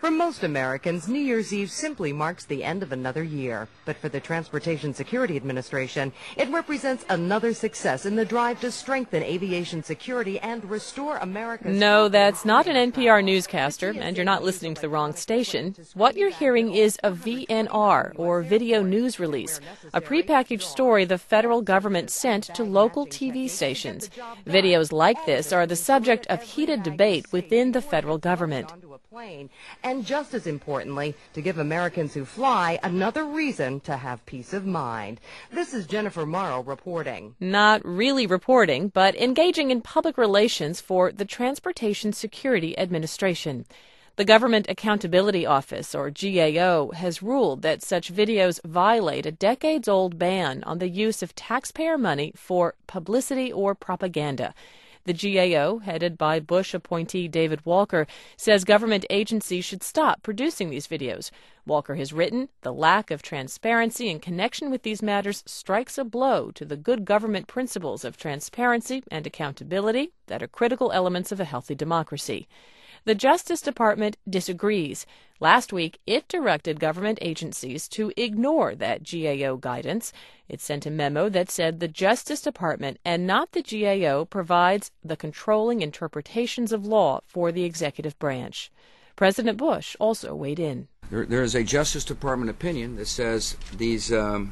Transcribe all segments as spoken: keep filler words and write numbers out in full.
For most Americans, New Year's Eve simply marks the end of another year. But for the Transportation Security Administration, it represents another success in the drive to strengthen aviation security and restore America's... No, that's not an N P R newscaster, and you're not listening to the wrong station. What you're hearing is a V N R, or video news release, a prepackaged story the federal government sent to local T V stations. Videos like this are the subject of heated debate within the federal government. And just as importantly, to give Americans who fly another reason to have peace of mind. This is Jennifer Morrow reporting. Not really reporting, but engaging in public relations for the Transportation Security Administration. The Government Accountability Office, or G A O, has ruled that such videos violate a decades-old ban on the use of taxpayer money for publicity or propaganda. The G A O, headed by Bush appointee David Walker, says government agencies should stop producing these videos. Walker has written, the lack of transparency in connection with these matters strikes a blow to the good government principles of transparency and accountability that are critical elements of a healthy democracy. The Justice Department disagrees. Last week, it directed government agencies to ignore that G A O guidance. It sent a memo that said the Justice Department and not the G A O provides the controlling interpretations of law for the executive branch. President Bush also weighed in. There, there is a Justice Department opinion that says these, um,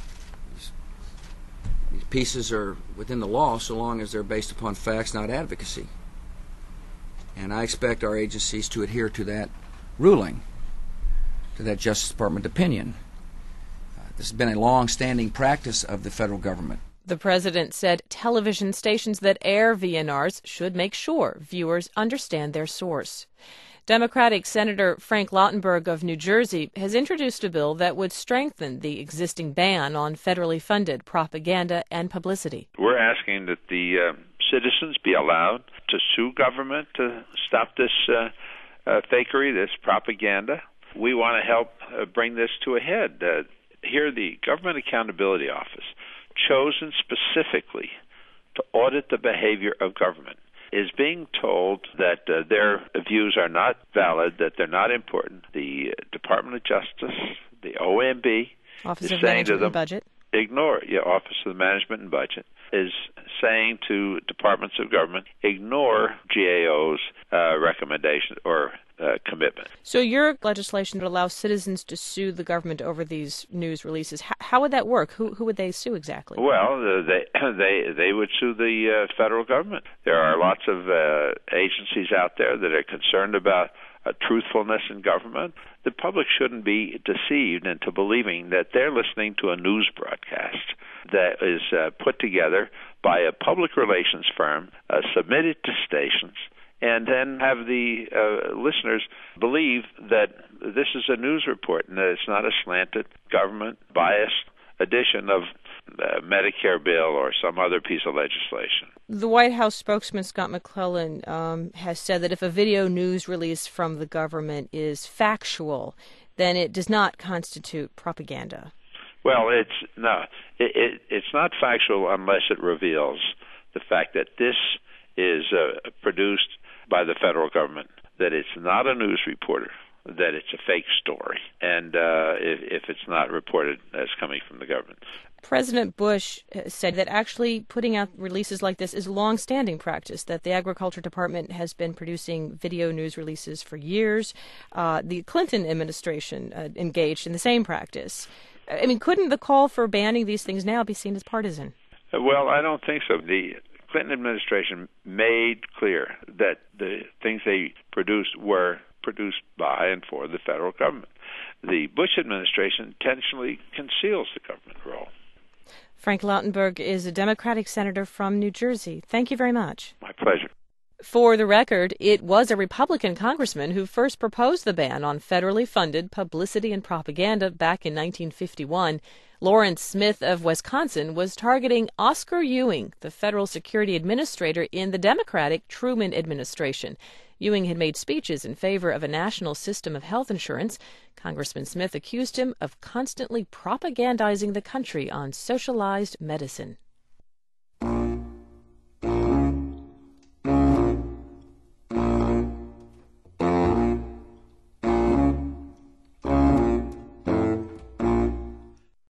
these pieces are within the law so long as they're based upon facts, not advocacy. And I expect our agencies to adhere to that ruling, to that Justice Department opinion. Uh, this has been a long-standing practice of the federal government. The president said television stations that air V N Rs should make sure viewers understand their source. Democratic Senator Frank Lautenberg of New Jersey has introduced a bill that would strengthen the existing ban on federally funded propaganda and publicity. We're asking that the uh, citizens be allowed to sue government to stop this uh, uh, fakery, this propaganda. We want to help uh, bring this to a head. Uh, here, the Government Accountability Office, chosen specifically to audit the behavior of government, is being told that uh, their views are not valid, that they're not important. The uh, Department of Justice, the O M B, Office is of saying Management to them, and Budget. Ignore yeah, Office of Management and Budget is saying to departments of government, ignore G A O's uh, recommendation or uh, commitment. So your legislation would allow citizens to sue the government over these news releases. How, how would that work? Who who would they sue exactly? Well, uh, they they they would sue the uh, federal government. There are lots of uh, agencies out there that are concerned about uh, truthfulness in government. The public shouldn't be deceived into believing that they're listening to a news broadcast that is uh, put together by a public relations firm, uh, submitted to stations, and then have the uh, listeners believe that this is a news report and that it's not a slanted, government-biased edition of uh, Medicare bill or some other piece of legislation. The White House spokesman, Scott McClellan, um, has said that if a video news release from the government is factual, then it does not constitute propaganda. Well, it's no, it, it, it's not factual unless it reveals the fact that this is uh, produced by the federal government, that it's not a news reporter, that it's a fake story, and uh, if, if it's not reported as coming from the government. President Bush said that actually putting out releases like this is long-standing practice, that the Agriculture Department has been producing video news releases for years. Uh, the Clinton administration uh, engaged in the same practice. I mean, couldn't the call for banning these things now be seen as partisan? Well, I don't think so. The Clinton administration made clear that the things they produced were produced by and for the federal government. The Bush administration intentionally conceals the government role. Frank Lautenberg is a Democratic senator from New Jersey. Thank you very much. My pleasure. For the record, it was a Republican congressman who first proposed the ban on federally funded publicity and propaganda back in nineteen fifty-one. Lawrence Smith of Wisconsin was targeting Oscar Ewing, the federal security administrator in the Democratic Truman administration. Ewing had made speeches in favor of a national system of health insurance. Congressman Smith accused him of constantly propagandizing the country on socialized medicine.